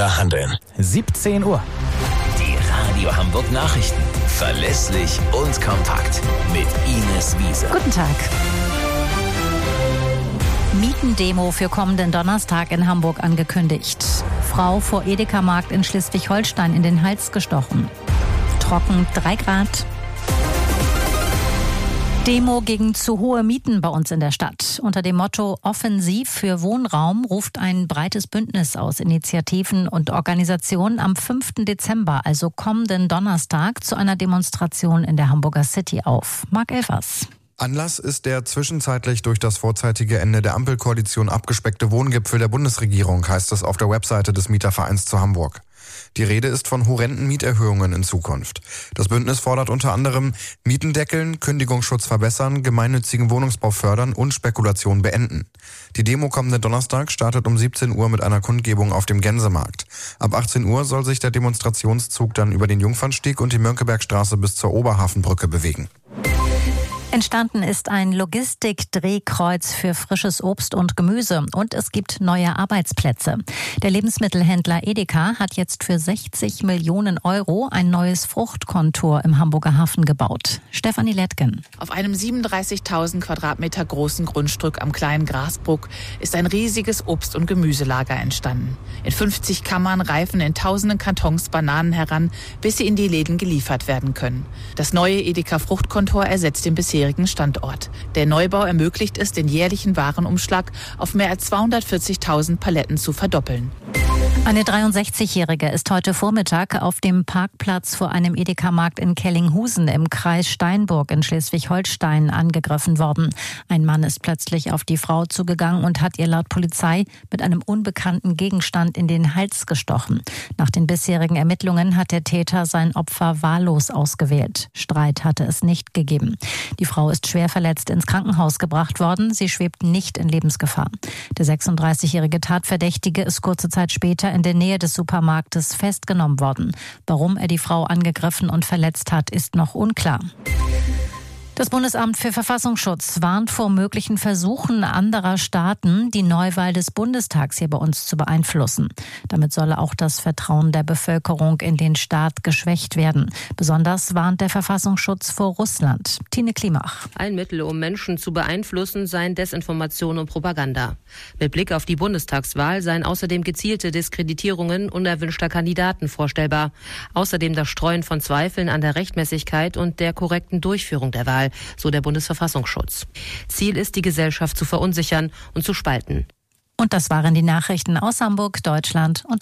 Miteinander handeln. 17 Uhr. Die Radio Hamburg Nachrichten. Verlässlich und kompakt. Mit Ines Wiese. Guten Tag. Mietendemo für kommenden Donnerstag in Hamburg angekündigt. Frau vor Edeka-Markt in Schleswig-Holstein in den Hals gestochen. Trocken 3 Grad. Demo gegen zu hohe Mieten bei uns in der Stadt. Unter dem Motto Offensiv für Wohnraum ruft ein breites Bündnis aus Initiativen und Organisationen am 5. Dezember, also kommenden Donnerstag, zu einer Demonstration in der Hamburger City auf. Marc Elfers. Anlass ist der zwischenzeitlich durch das vorzeitige Ende der Ampelkoalition abgespeckte Wohngipfel der Bundesregierung, heißt es auf der Webseite des Mietervereins zu Hamburg. Die Rede ist von horrenden Mieterhöhungen in Zukunft. Das Bündnis fordert unter anderem Mieten deckeln, Kündigungsschutz verbessern, gemeinnützigen Wohnungsbau fördern und Spekulation beenden. Die Demo kommenden Donnerstag startet um 17 Uhr mit einer Kundgebung auf dem Gänsemarkt. Ab 18 Uhr soll sich der Demonstrationszug dann über den Jungfernstieg und die Mönckebergstraße bis zur Oberhafenbrücke bewegen. Entstanden ist ein Logistik-Drehkreuz für frisches Obst und Gemüse und es gibt neue Arbeitsplätze. Der Lebensmittelhändler Edeka hat jetzt für 60 Millionen Euro ein neues Fruchtkontor im Hamburger Hafen gebaut. Stefanie Lettgen. Auf einem 37.000 Quadratmeter großen Grundstück am kleinen Grasbruck ist ein riesiges Obst- und Gemüselager entstanden. In 50 Kammern reifen in tausenden Kartons Bananen heran, bis sie in die Läden geliefert werden können. Das neue Edeka Fruchtkontor ersetzt den bisherigen Standort. Der Neubau ermöglicht es, den jährlichen Warenumschlag auf mehr als 240.000 Paletten zu verdoppeln. Eine 63-Jährige ist heute Vormittag auf dem Parkplatz vor einem Edeka-Markt in Kellinghusen im Kreis Steinburg in Schleswig-Holstein angegriffen worden. Ein Mann ist plötzlich auf die Frau zugegangen und hat ihr laut Polizei mit einem unbekannten Gegenstand in den Hals gestochen. Nach den bisherigen Ermittlungen hat der Täter sein Opfer wahllos ausgewählt. Streit hatte es nicht gegeben. Die Frau ist schwer verletzt ins Krankenhaus gebracht worden. Sie schwebt nicht in Lebensgefahr. Der 36-jährige Tatverdächtige ist kurze Zeit später in der Nähe des Supermarktes festgenommen worden. Warum er die Frau angegriffen und verletzt hat, ist noch unklar. Das Bundesamt für Verfassungsschutz warnt vor möglichen Versuchen anderer Staaten, die Neuwahl des Bundestags hier bei uns zu beeinflussen. Damit solle auch das Vertrauen der Bevölkerung in den Staat geschwächt werden. Besonders warnt der Verfassungsschutz vor Russland. Tine Klimach. Ein Mittel, um Menschen zu beeinflussen, seien Desinformation und Propaganda. Mit Blick auf die Bundestagswahl seien außerdem gezielte Diskreditierungen unerwünschter Kandidaten vorstellbar. Außerdem das Streuen von Zweifeln an der Rechtmäßigkeit und der korrekten Durchführung der Wahl, so der Bundesverfassungsschutz. Ziel ist, die Gesellschaft zu verunsichern und zu spalten. Und das waren die Nachrichten aus Hamburg, Deutschland und